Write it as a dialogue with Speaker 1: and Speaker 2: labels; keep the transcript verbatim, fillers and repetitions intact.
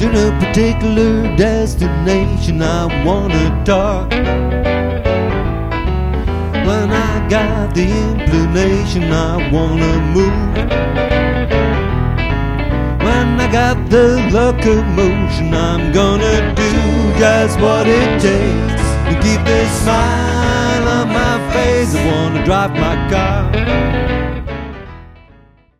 Speaker 1: to no particular destination I wanna talk. When I got the inclination I wanna move. When I got the locomotion I'm gonna do just what it takes to keep this smile on my face. I wanna drive my car